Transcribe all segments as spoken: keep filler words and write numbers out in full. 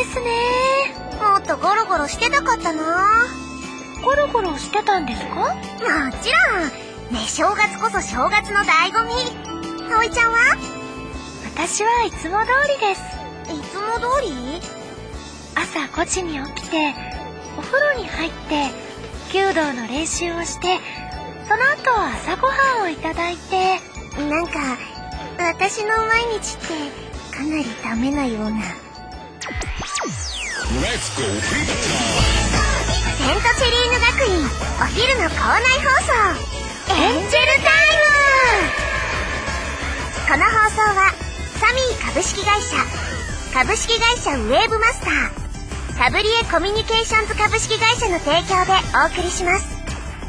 ですね。 もっとゴロゴロしてたかったな。 ゴロゴロしてたんですか？ もちろん。ね、正月こそ正月の醍醐味。葵ちゃんは？ 私はいつも通りです。 いつも通り？ 朝ごじに起きて、お風呂に入って、弓道の練習をして、その後朝ごはんをいただいて。 なんか、私の毎日ってかなりダメなような。セントチェリーヌ学院お昼の校内放送、エンジェルタイム。この放送はサミー株式会社、株式会社ウェーブマスター、タブリエコミュニケーションズ株式会社の提供でお送りします。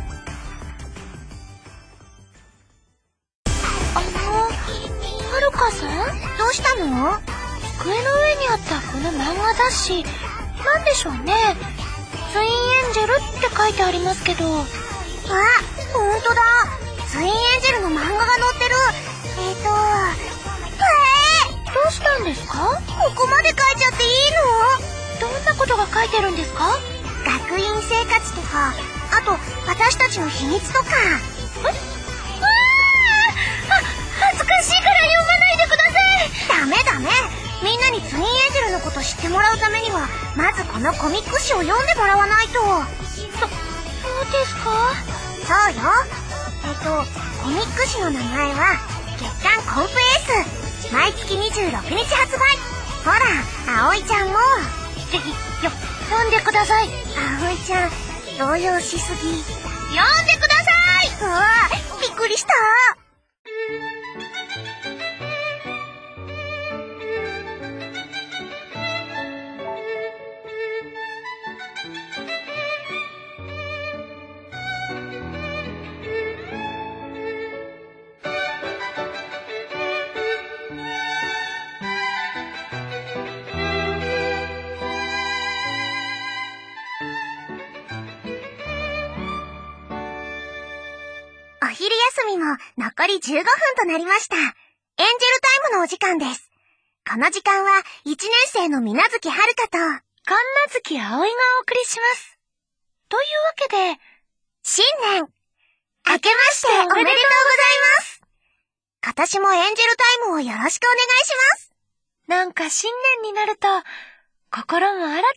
あの、はるかさん？ どうしたの？ 机の上にあったこの漫画雑誌、なんでしょうね。ツインエンジェルって書いてありますけど。あ、 ほんとだ。ツインエンジェルの漫画が載ってる。えっと、えー、どうしたんですか？ ここまで書いちゃっていいの？どんなことが書いてるんですか？ 学院生活とか、あと私たちの秘密とか。 え？わー！あ、恥ずかしいから読まないでください。 ダメダメ。みんなにツインエンジェルのこと知ってもらうためには、まずこのコミック誌を読んでもらわないと。 そ、そうですか？ そうよ。えっと、コミック誌の名前は、月刊コンプエース。毎月にじゅうろくにち発売。ほら、葵ちゃんも。 ぜひ、よ、読んでください。 葵ちゃん、動揺しすぎ。 読んでください！ うわぁ、びっくりした。お昼休みも残りじゅうごふんとなりました。エンジェルタイムのお時間です。この時間はいちねん生の水無月遥と神奈月葵がお送りします。というわけで、 新年明けましておめでとうございます。今年もエンジェルタイムをよろしくお願いします。 なんか新年になると心も新たになります。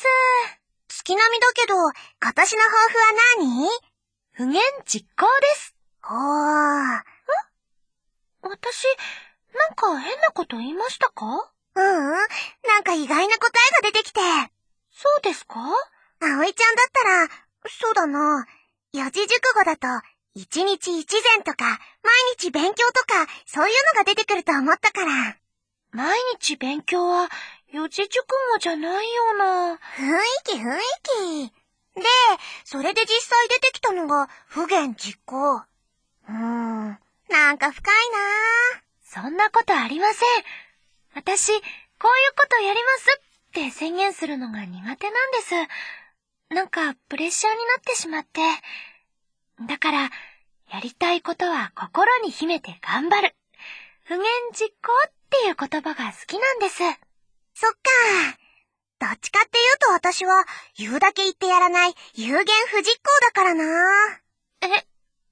月並みだけど今年の抱負は何？ 不言実行です。 ほー。 ん？私、なんか変なこと言いましたか？ ううん、なんか意外な答えが出てきて。 そうですか？ 葵ちゃんだったら、そうだな、四字熟語だと、一日一善とか、毎日勉強とか、そういうのが出てくると思ったから。 毎日勉強は四字熟語じゃないような。 雰囲気雰囲気。で、それで実際出てきたのが不言実行。うーん、なんか深いなぁ。 そんなことありません。私、こういうことやりますって宣言するのが苦手なんです。なんかプレッシャーになってしまって。だから、やりたいことは心に秘めて頑張る。不言実行っていう言葉が好きなんです。 そっか。どっちかっていうと私は言うだけ言ってやらない有言不実行だからな。 え、あの、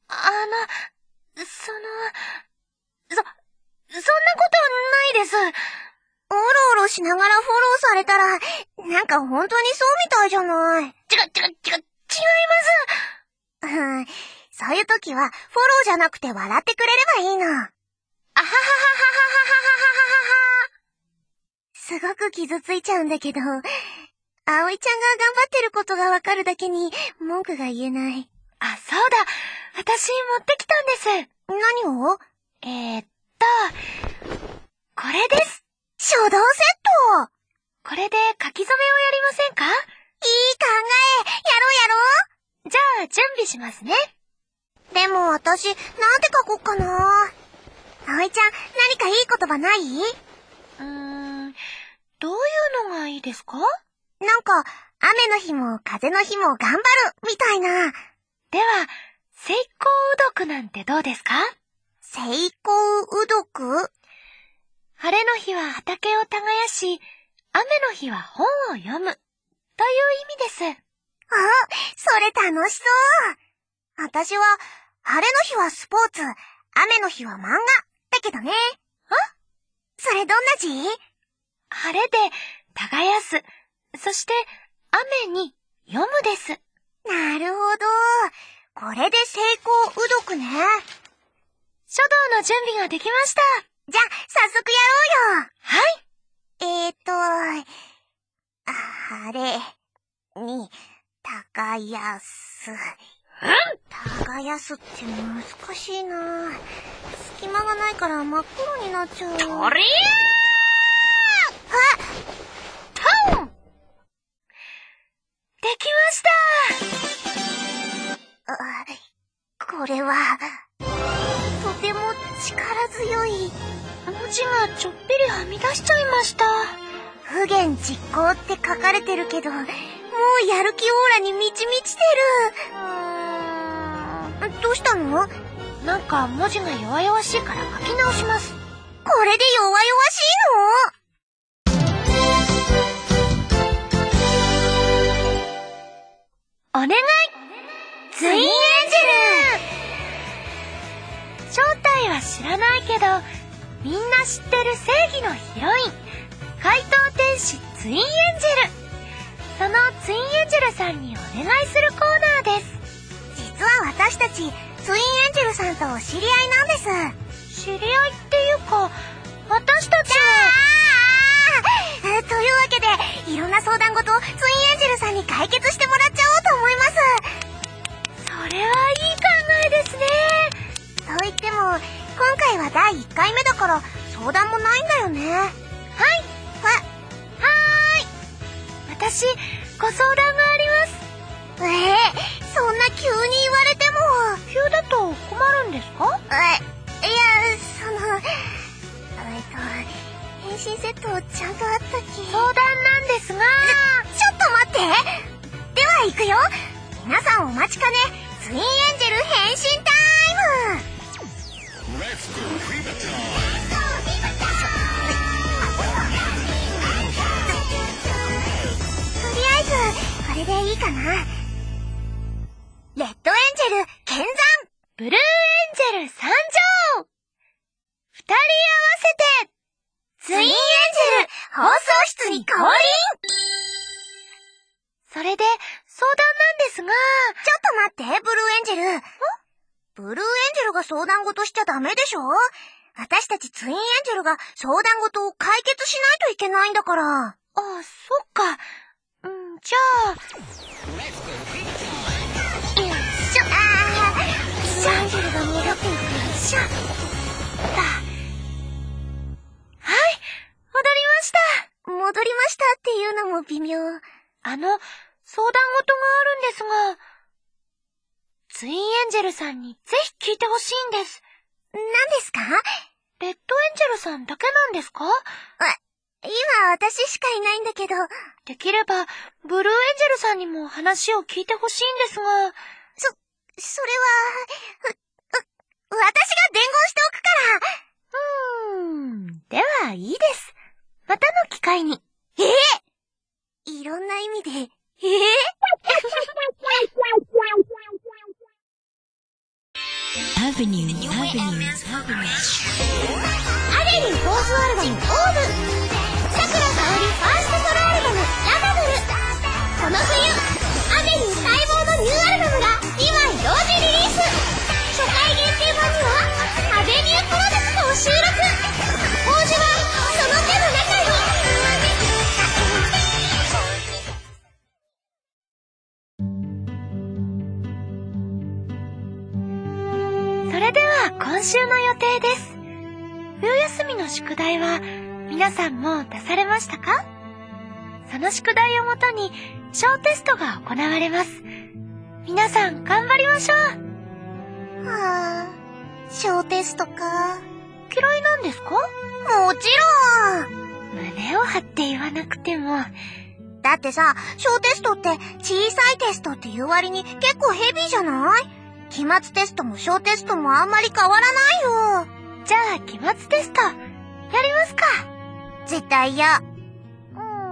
その、そ、そんなことないです。 おろおろしながらフォローされたら、なんか本当にそうみたいじゃない。 違う違う違う、違います。 うん、そういう時はフォローじゃなくて笑ってくれればいいの。あははははははははは。すごく傷ついちゃうんだけど、葵ちゃんが頑張ってることがわかるだけに文句が言えない。 あ、そうだ。私持ってきたんです。 何を？ えー、っと、これです。 書道セット！ これで書き初めをやりませんか？ いい考え！やろうやろう！ じゃあ準備しますね。 でも私、なんて書こっかな。葵ちゃん、何かいい言葉ない？ うーん、どういうのがいいですか？ なんか、雨の日も風の日も頑張るみたいな。 では、晴耕雨読なんてどうですか？ 晴耕雨読？ 晴れの日は畑を耕し、 雨の日は本を読むという意味です。 あ、それ楽しそう。私は、晴れの日はスポーツ、雨の日は漫画、だけどね。 あ？ それどんな字？ 晴れで耕す、そして雨に読むです。 なるほど。これで成功うどくね。 書道の準備ができました。 じゃ、早速やろうよ。 はい。 えーと、あ、晴れに耕す。耕すって難しいな。隙間がないから真っ黒になっちゃう。とりゃー！ あ！トン！できました。 あ、これは、とても力強い。 文字がちょっぴりはみ出しちゃいました。 不言実行って書かれてるけど、もうやる気オーラに満ち満ちてる。うーん、どうしたの？ なんか文字が弱々しいから書き直します。 これで弱々しいの？お願い！ツインエンジェル！正体は知らないけど、みんな知ってる正義のヒロイン、怪盗天使ツインエンジェル。そのツインエンジェルさんにお願いするコーナーです。 実は私たち、ツインエンジェルさんとお知り合いなんです。 知り合いっていうか、私たちは。 というわけで、いろんな相談事をツインエンジェルさんに解決してもらっちゃおうと思います。 それはいい考えですね。 と言っても、今回はだいいっかいめだから相談もないんだよね。はい。は、はーい。私、ご相談があります。 ええー、そんな急に言われても。 急だと困るんですか？ え、いや、その、えっと、変身セットちゃんとあったき。 相談なんですが。 ちょっと待って。では行くよ。皆さんお待ちかね、ツインエンジェル変身タイム。とりあえずこれでいいかな。レッドエンジェル見参、 ブルーエンジェル参上。二人合わせてツインエンジェル放送室に降臨。 それで相談なんですが。 ちょっと待って、ブルーエンジェル。ん？ブルーエンジェルが相談事しちゃダメでしょ？私たちツインエンジェルが相談事を解決しないといけないんだから。 あ、そっか。うん、じゃあ。 よいしょ。あー、ツインエンジェルが戻っていく。よいしょ。だ。 はい、戻りました。 戻りましたっていうのも微妙。 あの、相談事があるんですが、ツインエンジェルさんにぜひ聞いてほしいんです。 何ですか？ レッドエンジェルさんだけなんですか？ 今私しかいないんだけど。 できれば、ブルーエンジェルさんにも話を聞いてほしいんですが。 そ、それは、う、う、私が伝言しておくから。 うーん、ではいいです。またの機会に。 ええ？いろんな意味で、ええ？ アベニュー、アベニュー、アベニュー。 アデリーフォースアルバムオーブ。さくらかおりファーストソロアルバムラバブル。この冬、アデリー待望のニューアルバムがにまい同時リリース。初回限定版にはアベニュープロジェクトを収録。王子はその手の中に。 それでは今週の予定です。冬休みの宿題は皆さんも出されましたか？その宿題をもとに小テストが行われます。皆さん頑張りましょう。 はあ、小テストか。 嫌いなんですか？ もちろん。 胸を張って言わなくても。 だってさ、小テストって小さいテストっていう割に結構ヘビーじゃない？期末テストも小テストもあんまり変わらないよ。 じゃあ期末テストやりますか？ 絶対嫌。 うー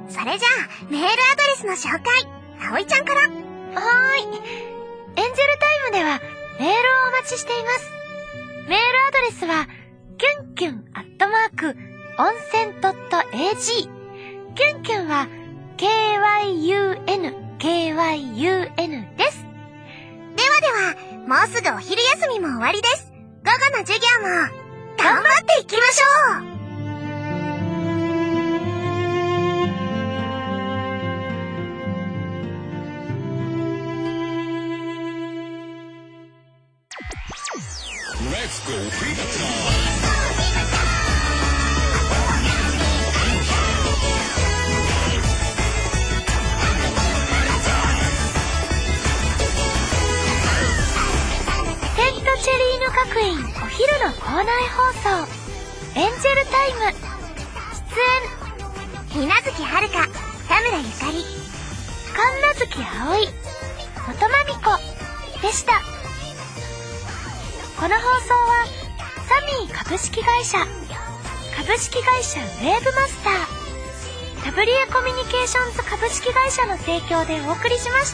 それじゃあ、メールアドレスの紹介、葵ちゃんから。 はーい。エンジェルタイムではメールをお待ちしています。メールアドレスは、キュンキュンアットマーク、温泉 .ag。キュンキュンは、ケーワイユーエヌ、ケーワイユーエヌ です。 ではでは、もうすぐお昼休みも終わりです。午後の授業も、頑張っていきましょう。 Let's go, Pikachu! セントチェリーヌ学院お昼の校内放送エンジェルタイム。 出演水無月遥、田村ゆかり、 神奈月葵、元真美子でした。この放送はサミー株式会社、株式会社ウェーブマスター、タブリエコミュニケーションズ株式会社の提供でお送りしました。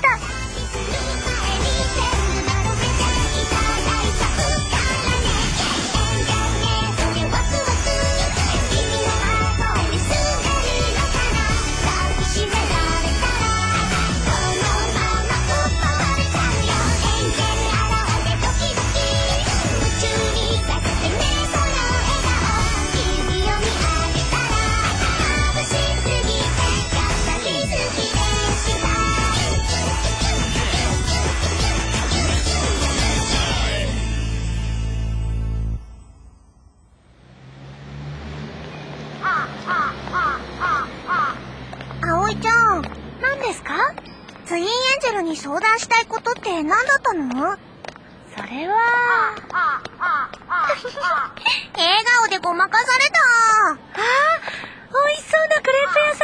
葵ちゃん、 何ですか？ ツインエンジェルに相談したいことって何だったの？ それは笑顔でごまかされた。 あー、美味しそうなクレープ屋さん